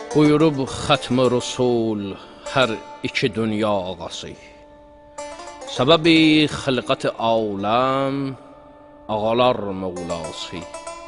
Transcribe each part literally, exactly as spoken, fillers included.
Buyurub xətm-i Rüsul hər iki dünya ağası, səbəbi xilqət-i aləm, ağalar mövlası.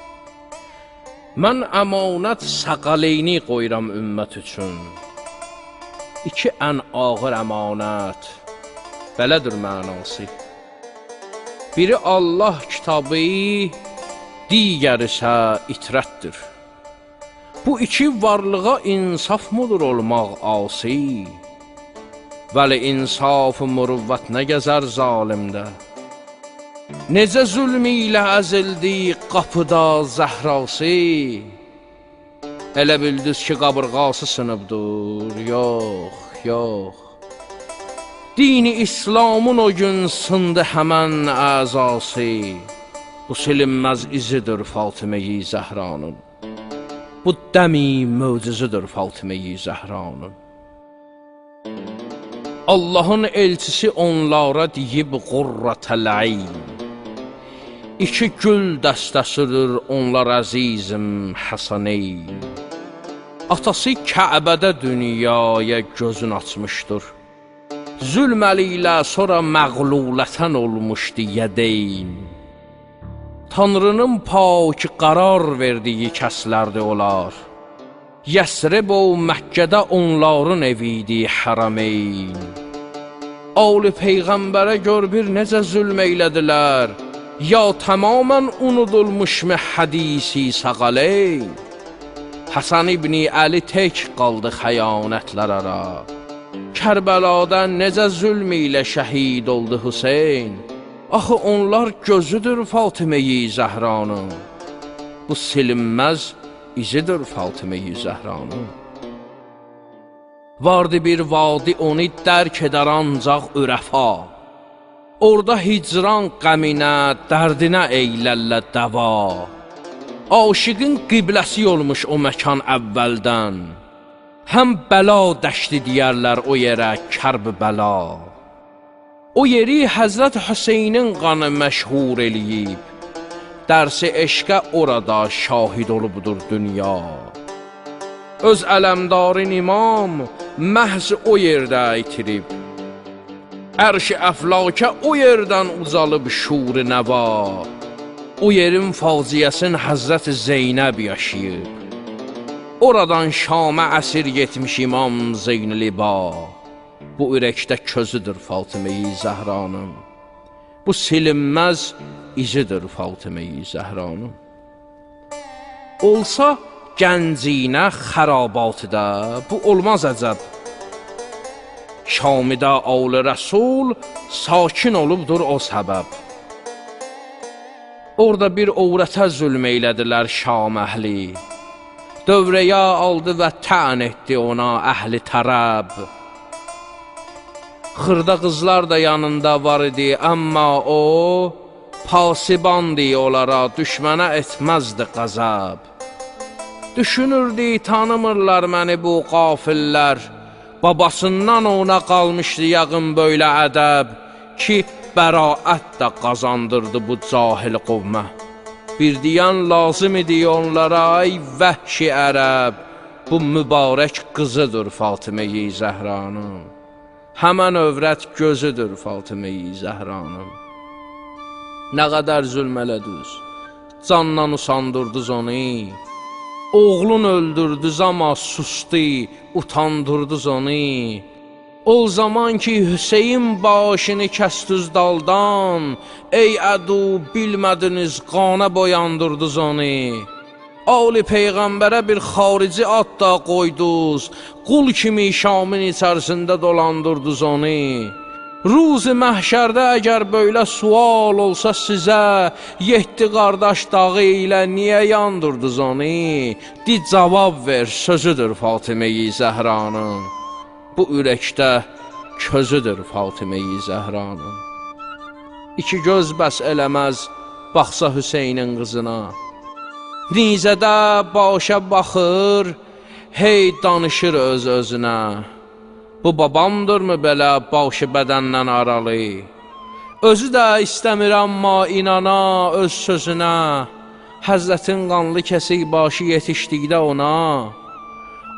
Mən əmanət səqaleyni qoyuram ümmət üçün, İki ən ağır əmanət, belədir mənası. Biri Allah kitabı, digəri isə itrətdir. Bu iki varlığa insaf mudur olmaq asi? Vəli insaf-ı mürüvvət nə gəzər zalimdə? Necə zülmü ilə əzildi qapıda zəhrası? Elə bildiniz ki, qabırğası sınıbdır, yox, yox. Dini İslamın o gün sındı həmən əzası. Bu silinməz izidir Fatıma-i Zəhranın. Bu dəmi möcüzüdür Fatıma-i Zəhranın. Allahın elçisi onlara deyib qurratəl ayn. İki gül dəstəsidir onlar əzizim Həsəneyn. Atası Kəbədə dünyaya gözün açmışdır. Zülməli ilə sonra məğlulətən olmuşdu yədeyn. Tanrının pak qərar verdiyi kəslərdi olar. Yəsrib o Məkkədə onların eviydi hərəmeyn. Ağlı Peyğəmbərə gör bir necə zülm eylədilər. Ya tamamən unudulmuş mu hədisi səqaleyn? Həsən İbni Əli tək qaldı xəyanətlər ara. Kərbəlada necə zülm ilə şəhid oldu Hüseyn? Axı onlar gözüdür Fatıma-i Zəhranın. Bu silinməz izidir Fatıma-i Zəhranın. Vardı bir vadi onu dərk edər ancaq ürəfa. Orada hicran qəminə, dərdinə eylərlə dəva. Aşıqın qibləsi olmuş o məkan əvvəldən. Həm bəla dəşti deyərlər o yerə Kərbəla. O yeri Həzrət Hüseynin qanı məşhur eləyib. Dərsi eşqə orada şahid olubdur dünya. Öz ələmdarın imam məhz o yerdə itirib. Ərş-i əflakə o yerdən uzalıb şur-i nəva. O yerin faciəsin Həzrət Zeynəb yaşayıb. Oradan Şamə əsir getmiş İmam Zeynəliba. Bu ürəkdə közüdür Fatıma-i Zəhranın. Bu silinməz izidir Fatıma-i Zəhranın. Olsa gəncinə xərabatıda bu olmaz əcəb. Şamidə Ağlı Rəsul sakin olubdur o səbəb. Orada bir övrətə zülm eylədilər Şam əhli. Dövrəyə aldı və tən etdi ona əhli tərəb. Xırda qızlar da yanında var idi, amma o pasibandi onlara düşmənə etməzdi qəzəb. Düşünürdü, tanımırlar məni bu qafillər. Babasından ona qalmışdı yağın böylə ədəb ki, bəraət də qazandırdı bu cahil qovmə. Bir deyən lazım idi onlara, ay vəhşi ərəb, bu mübarək qızıdır Fatıma-i Zəhranın. Həmən övrət gözüdür Fatıma-i Zəhranın. Nə qədər zülm elədiniz, candan usandırdınız onu. Oğlun öldürdünüz amma sustu, utandırdınız onu. O zaman ki Hüseyin başını kəstiniz daldan, ey ədu bilmədiniz qana boyandırdınız onu. Ağlı Peyğəmbərə bir xarici ad da qoydunuz, qul kimi Şamın içərisində dolandırdınız onu. Ruzi məhşərdə əgər böylə sual olsa sizə, yeddi qardaş dağı ilə niyə yandırdınız onu? Di cavab ver, sözüdür Fatıma-i Zəhranın. Bu ürəkdə közüdür Fatıma-i Zəhranın. İki göz bəs eləməz, baxsa Hüseynin qızına. Nizədə başa baxır, hey danışır öz-özünə. Bu babamdırmı belə başı bədəndən aralı? Özü də istəmir amma inana öz sözünə. Həzrətin qanlı kəsik başı yetişdikdə ona.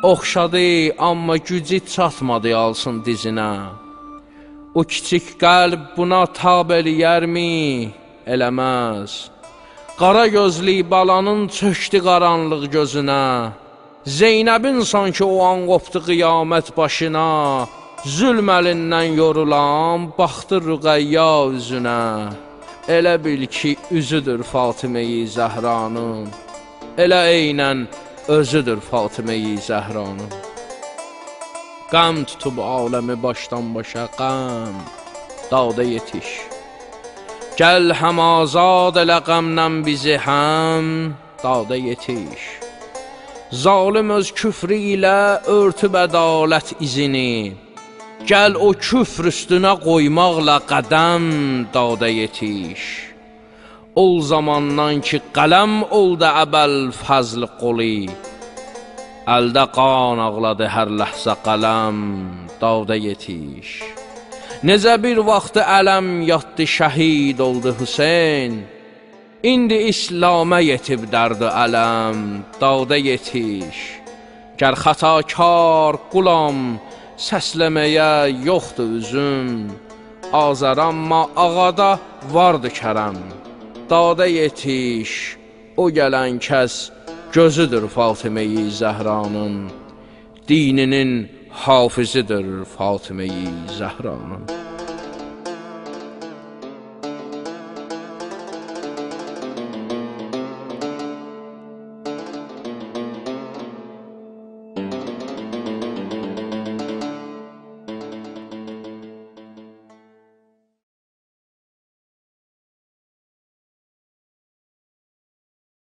Oxşadı, amma gücü çatmadı alsın dizinə. O kiçik qəlb buna tab eləyərmi? Eləməz. Qara gözlü balanın çöktü qaranlıq gözünə. Zeynəbin sanki o an qopdu qiyamət başına. Zülm əlindən yorulan baxdı Rüqəyya üzünə. Elə bil ki, üzüdür Fatımeyi Zəhranın. Elə eynən özüdür Fatımeyi Zəhranın. Qəm tutub aləmi başdan başa qəm, dağda yetiş. Gəl həm azad elə qəmdən bizi həm, dağda yetiş. Zalim öz küfrü ilə örtüb ədalət izini. Gəl o küfr üstünə qoymaqla qədəm, dağda yetiş. Ol zamandan ki, qələm oldu əbəl fəzl qoli. Əldə qan ağladı hər ləhzə qələm, dağda yetiş. Necə bir vaxtı ələm yatdı, şəhid oldu Hüseyn. İndi İslamə yetib dərd ələm, dağda yetiş. Gər xətakar qulam, səsləməyə yoxdur üzüm. Azər amma ağada vardı kərəm, dağda yetiş. O gələn kəs gözüdür Fatımeyi Zəhranın, dininin hafizidir Fatımeyi Zəhranın.